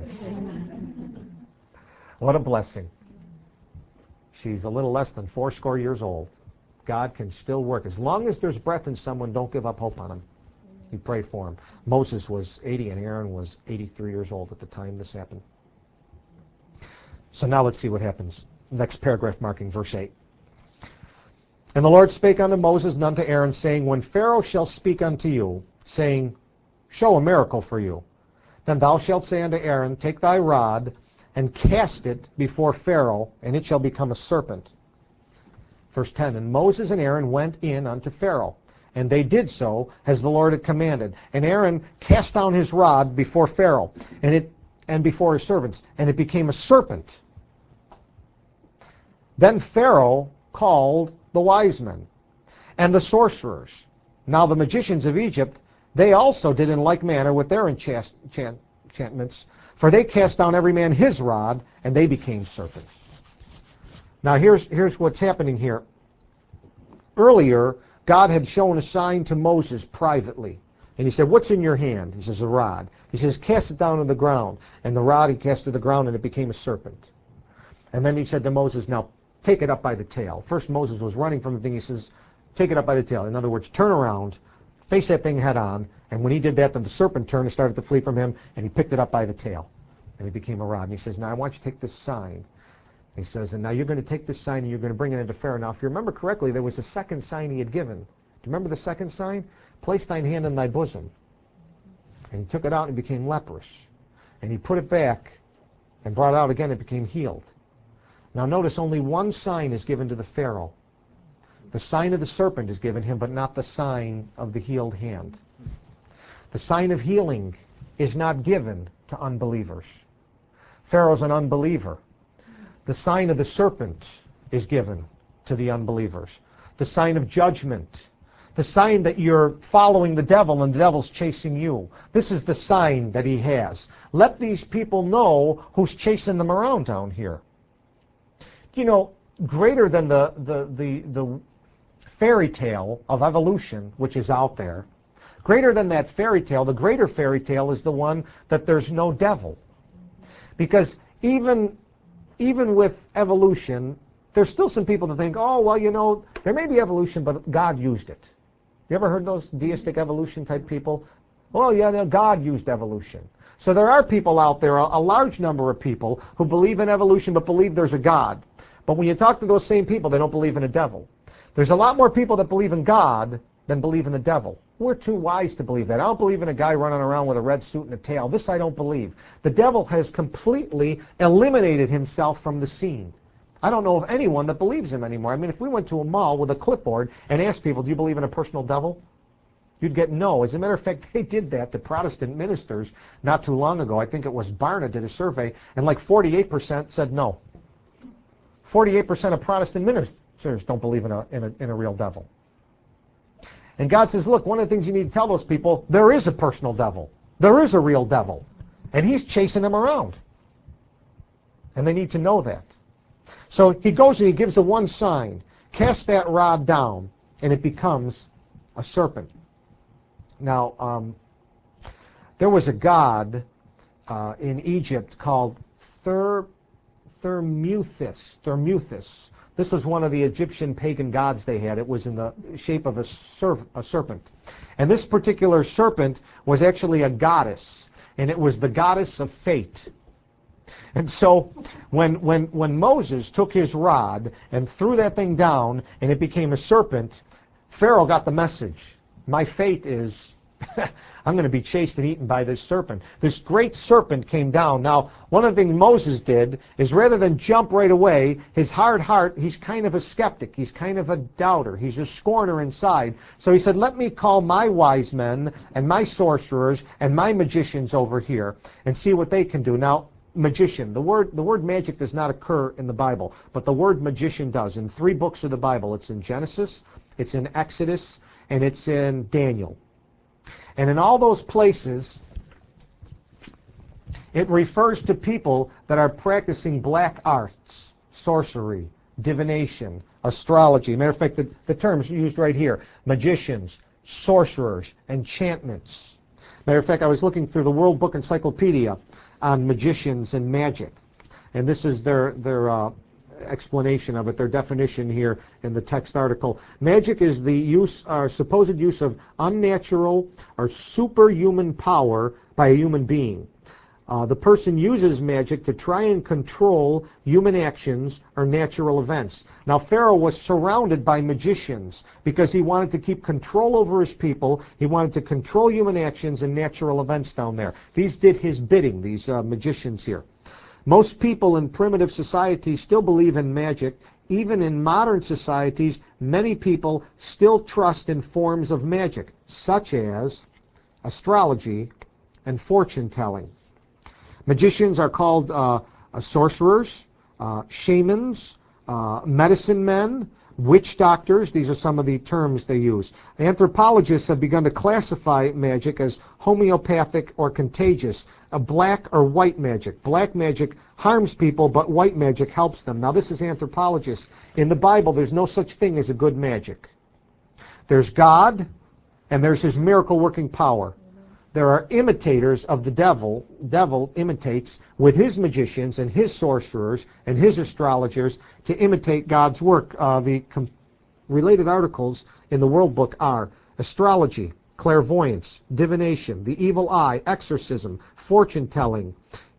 What a blessing. She's a little less than four score years old. God can still work. As long as there's breath in someone, don't give up hope on him. You pray for him. Moses was eighty and Aaron was eighty-three years old at the time this happened. So now let's see what happens. Next paragraph marking verse eight. And the Lord spake unto Moses and unto Aaron, saying, When Pharaoh shall speak unto you, saying, Show a miracle for you, then thou shalt say unto Aaron, Take thy rod, and cast it before Pharaoh, and it shall become a serpent. Verse ten, And Moses and Aaron went in unto Pharaoh, and they did so as the Lord had commanded. And Aaron cast down his rod before Pharaoh, and it and before his servants, and it became a serpent. Then Pharaoh called the wise men and the sorcerers. Now the magicians of Egypt, they also did in like manner with their enchant, enchant, enchantments, for they cast down every man his rod, and they became serpents. Now here's, here's what's happening here. Earlier, God had shown a sign to Moses privately. And he said, What's in your hand? He says, A rod. He says, Cast it down on the ground. And the rod he cast to the ground, and it became a serpent. And then he said to Moses, Now take it up by the tail. First Moses was running from the thing. He says, Take it up by the tail. In other words, turn around, face that thing head on. And when he did that, then the serpent turned and started to flee from him, and he picked it up by the tail. And it became a rod. And he says, Now I want you to take this sign. He says, and now you're going to take this sign and you're going to bring it into Pharaoh. Now, if you remember correctly, there was a second sign he had given. Do you remember the second sign? Place thine hand in thy bosom. And he took it out and it became leprous. And he put it back and brought it out again, it became healed. Now notice only one sign is given to the Pharaoh. The sign of the serpent is given him, but not the sign of the healed hand. The sign of healing is not given to unbelievers. Pharaoh's an unbeliever. The sign of the serpent is given to the unbelievers. The sign of judgment. The sign that you're following the devil and the devil's chasing you. This is the sign that he has. Let these people know who's chasing them around down here. You know, greater than the, the, the, the fairy tale of evolution, which is out there, greater than that fairy tale, the greater fairy tale is the one that there's no devil. Because even... Even with evolution, there's still some people that think, oh, well, you know, there may be evolution, but God used it. You ever heard those deistic evolution type people? Well, yeah, no, God used evolution. So there are people out there, a, a large number of people, who believe in evolution but believe there's a God. But when you talk to those same people, they don't believe in a devil. There's a lot more people that believe in God than believe in the devil. We're too wise to believe that. I don't believe in a guy running around with a red suit and a tail. This I don't believe. The devil has completely eliminated himself from the scene. I don't know of anyone that believes him anymore. I mean, if we went to a mall with a clipboard and asked people, do you believe in a personal devil? You'd get no. As a matter of fact, they did that to Protestant ministers not too long ago. I think it was Barna did a survey, and like forty-eight percent said no. forty-eight percent of Protestant ministers don't believe in a, in a, in a real devil. And God says, look, one of the things you need to tell those people, there is a personal devil. There is a real devil. And he's chasing them around. And they need to know that. So he goes and he gives the one sign. Cast that rod down, and it becomes a serpent. Now, um, there was a god uh, in Egypt called Ther, Thermuthis. Thermuthis. This was one of the Egyptian pagan gods they had. It was in the shape of a, serp a serpent. And this particular serpent was actually a goddess. And it was the goddess of fate. And so when, when, when Moses took his rod and threw that thing down and it became a serpent, Pharaoh got the message. My fate is I'm going to be chased and eaten by this serpent. This great serpent came down. Now, one of the things Moses did is rather than jump right away, his hard heart, he's kind of a skeptic. He's kind of a doubter. He's a scorner inside. So he said, let me call my wise men and my sorcerers and my magicians over here and see what they can do. Now, magician. The word, the word magic does not occur in the Bible, but the word magician does. In three books of the Bible. It's in Genesis, it's in Exodus, and it's in Daniel. And in all those places, It refers to people that are practicing black arts, sorcery, divination, astrology. Matter of fact, the, the terms used right here: magicians, sorcerers, enchantments. Matter of fact, I was looking through the World Book Encyclopedia on magicians and magic, and this is their their uh, explanation of it, their definition here in the text article. Magic is the use or supposed use of unnatural or superhuman power by a human being. Uh, the person uses magic to try and control human actions or natural events. Now, Pharaoh was surrounded by magicians because he wanted to keep control over his people. He wanted to control human actions and natural events down there. These did his bidding, these uh, magicians here. Most people in primitive societies still believe in magic. Even in modern societies, many people still trust in forms of magic, such as astrology and fortune-telling. Magicians are called uh, uh, sorcerers, uh, shamans, uh, medicine men, witch doctors. These are some of the terms they use. Anthropologists have begun to classify magic as homeopathic or contagious, a black or white magic. Black magic harms people, but white magic helps them. Now, this is anthropologists. In the Bible, there's no such thing as a good magic. There's God, and there's his miracle-working power. There are imitators of the devil. Devil imitates with his magicians and his sorcerers and his astrologers to imitate God's work. Uh, the com- related articles in the World Book are astrology, clairvoyance, divination, the evil eye, exorcism, fortune-telling,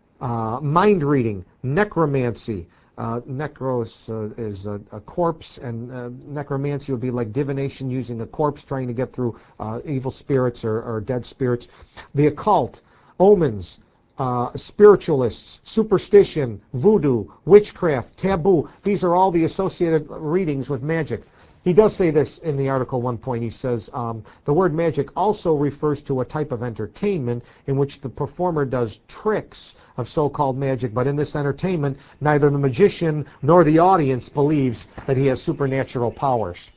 uh, mind-reading, necromancy. Uh, necros uh, is a, a corpse, and uh, necromancy would be like divination using a corpse trying to get through uh, evil spirits or, or dead spirits. The occult, omens, uh, spiritualists, superstition, voodoo, witchcraft, taboo. These are all the associated readings with magic. He does say this in the article one point. He says, um, the word magic also refers to a type of entertainment in which the performer does tricks of so-called magic, but in this entertainment, neither the magician nor the audience believes that he has supernatural powers.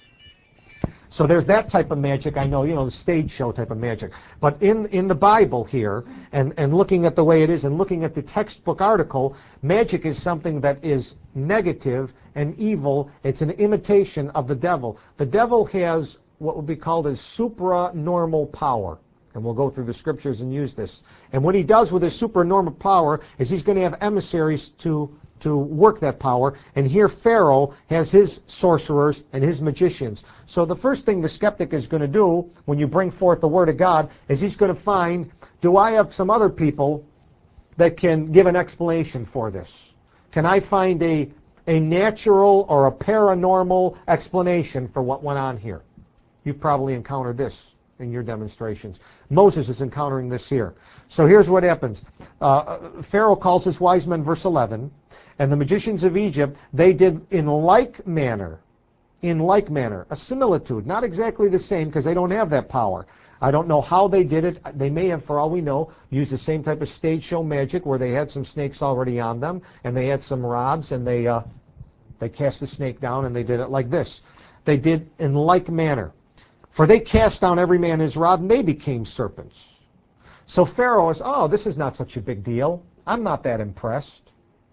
So there's that type of magic, I know, you know, the stage show type of magic. But in, in the Bible here, and, and looking at the way it is, and looking at the textbook article, magic is something that is negative and evil. It's an imitation of the devil. The devil has what would be called as supranormal power. And we'll go through the scriptures and use this. And what he does with his supernormal power is he's going to have emissaries to to work that power. And here Pharaoh has his sorcerers and his magicians. So the first thing the skeptic is going to do when you bring forth the Word of God is he's going to find, do I have some other people that can give an explanation for this? Can I find a, a natural or a paranormal explanation for what went on here? You've probably encountered this in your demonstrations. Moses is encountering this here. So here's what happens. Uh, Pharaoh calls his wise men, verse eleven, and the magicians of Egypt, they did in like manner, in like manner, a similitude, not exactly the same because they don't have that power. I don't know how they did it. They may have, for all we know, used the same type of stage show magic where they had some snakes already on them, and they had some rods, and they uh, they cast the snake down, and they did it like this. They did in like manner. For they cast down every man his rod, and they became serpents. So Pharaoh is, oh, this is not such a big deal. I'm not that impressed.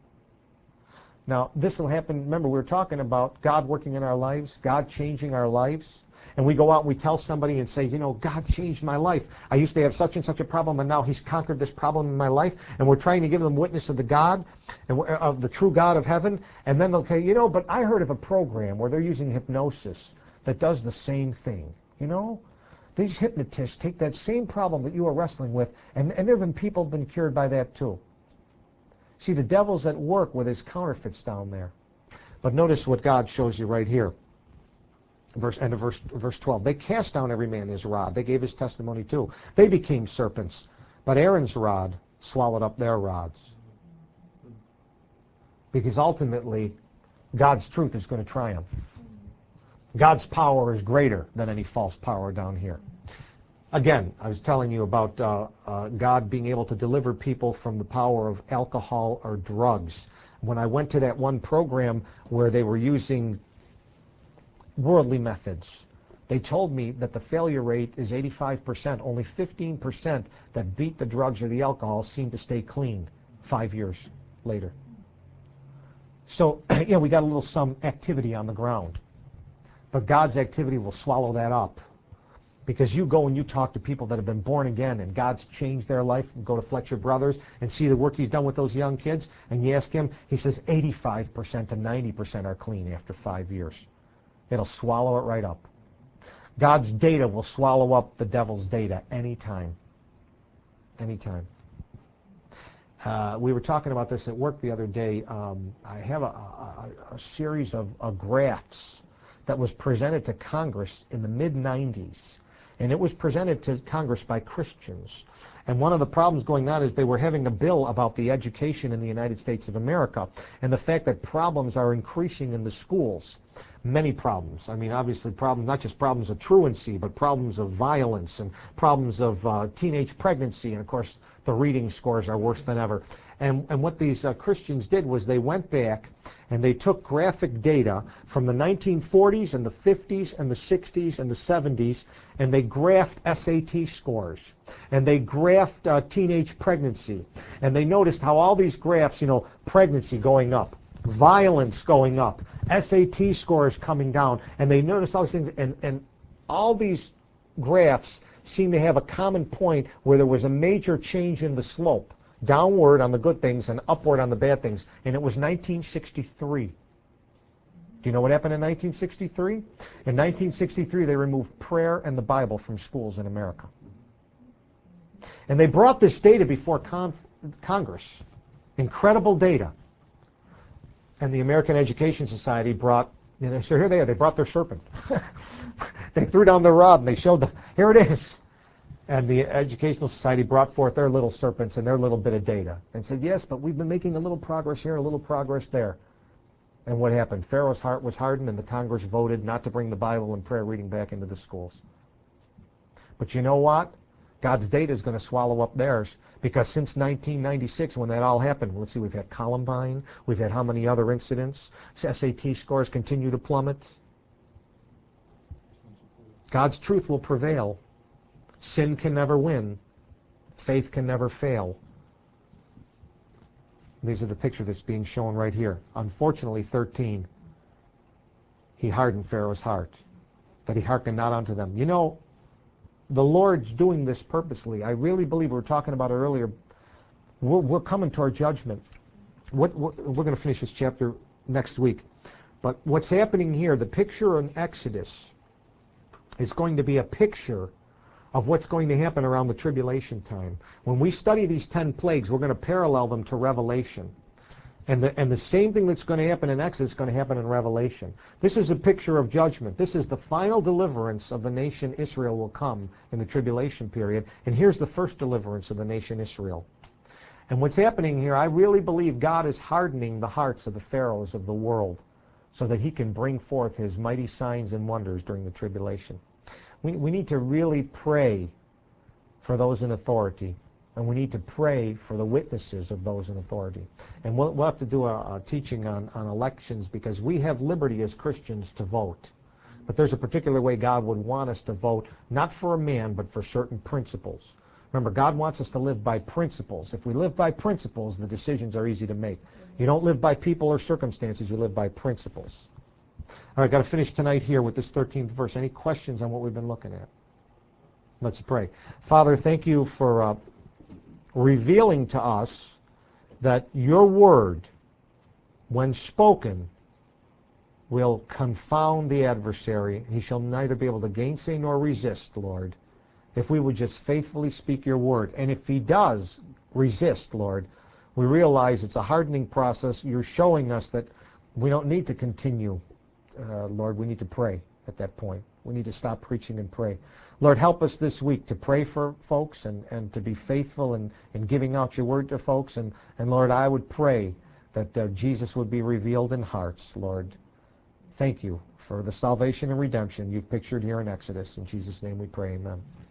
Now, this will happen. Remember, we were talking about God working in our lives, God changing our lives. And we go out and we tell somebody and say, you know, God changed my life. I used to have such and such a problem, and now he's conquered this problem in my life. And we're trying to give them witness of the God, and of the true God of heaven. And then they'll say, you know, but I heard of a program where they're using hypnosis that does the same thing. You know, these hypnotists take that same problem that you are wrestling with, and, and there have been people who have been cured by that too. See, the devil's at work with his counterfeits down there. But notice what God shows you right here. Verse, end of verse, verse twelve. They cast down every man his rod. They gave his testimony too. They became serpents. But Aaron's rod swallowed up their rods. Because ultimately, God's truth is going to triumph. God's power is greater than any false power down here. Again, I was telling you about uh, uh, God being able to deliver people from the power of alcohol or drugs. When I went to that one program where they were using worldly methods They told me that the failure rate is eighty-five percent. Only fifteen percent that beat the drugs or the alcohol seem to stay clean five years later. So, yeah, we got a little some activity on the ground. But God's activity will swallow that up. Because you go and you talk to people that have been born again and God's changed their life, and go to Fletcher Brothers and see the work he's done with those young kids, and you ask him, he says eighty-five percent to ninety percent are clean after five years. It'll swallow it right up. God's data will swallow up the devil's data anytime. Anytime. Uh, we were talking about this at work the other day. Um, I have a, a, a series of, of graphs that was presented to Congress in the mid nineties. And it was presented to Congress by Christians. And one of the problems going on is they were having a bill about the education in the United States of America and the fact that problems are increasing in the schools. Many problems. I mean, obviously problems, not just problems of truancy, but problems of violence and problems of uh, teenage pregnancy. And of course, the reading scores are worse than ever. And, and what these uh, Christians did was they went back and they took graphic data from the nineteen forties and the fifties and the sixties and the seventies, and they graphed S A T scores. And they graphed uh, teenage pregnancy. And they noticed how all these graphs, you know, pregnancy going up, violence going up, S A T scores coming down, and they noticed all these things, and, and all these graphs seem to have a common point where there was a major change in the slope, downward on the good things and upward on the bad things, and it was nineteen sixty-three. Do you know what happened in nineteen sixty-three? In nineteen sixty-three, they removed prayer and the Bible from schools in America. And they brought this data before con- Congress. Incredible data. And the American Education Society brought, you know, so here they are, they brought their serpent. They threw down their rod and they showed the, here it is. And the Educational Society brought forth their little serpents and their little bit of data and said, yes, but we've been making a little progress here, a little progress there. And what happened? Pharaoh's heart was hardened and the Congress voted not to bring the Bible and prayer reading back into the schools. But you know what? God's data is going to swallow up theirs, because since nineteen ninety-six, when that all happened, let's see, we've had Columbine, we've had how many other incidents? S A T scores continue to plummet. God's truth will prevail. Sin can never win. Faith can never fail. These are the picture that's being shown right here. Unfortunately, thirteen, he hardened Pharaoh's heart, that he hearkened not unto them. You know, the Lord's doing this purposely. I really believe, we were talking about it earlier, we're, we're coming toward judgment. What, what, we're going to finish this chapter next week. But what's happening here, the picture in Exodus is going to be a picture of what's going to happen around the tribulation time. When we study these ten plagues, we're going to parallel them to Revelation. And the, and the same thing that's going to happen in Exodus is going to happen in Revelation. This is a picture of judgment. This is the final deliverance of the nation Israel will come in the tribulation period. And here's the first deliverance of the nation Israel. And what's happening here, I really believe God is hardening the hearts of the pharaohs of the world so that he can bring forth his mighty signs and wonders during the tribulation. We, we need to really pray for those in authority. And we need to pray for the witnesses of those in authority. And we'll, we'll have to do a, a teaching on, on elections, because we have liberty as Christians to vote. But there's a particular way God would want us to vote, not for a man, but for certain principles. Remember, God wants us to live by principles. If we live by principles, the decisions are easy to make. You don't live by people or circumstances, you live by principles. All right, got to finish tonight here with this thirteenth verse. Any questions on what we've been looking at? Let's pray. Father, thank you for Uh, revealing to us that your word, when spoken, will confound the adversary. He shall neither be able to gainsay nor resist, Lord, if we would just faithfully speak your word. And if he does resist, Lord, we realize it's a hardening process. You're showing us that we don't need to continue, uh, Lord. We need to pray at that point. We need to stop preaching and pray. Lord, help us this week to pray for folks and, and to be faithful in, in giving out your word to folks. And, and Lord, I would pray that uh, Jesus would be revealed in hearts, Lord. Thank you for the salvation and redemption you've pictured here in Exodus. In Jesus' name we pray, amen.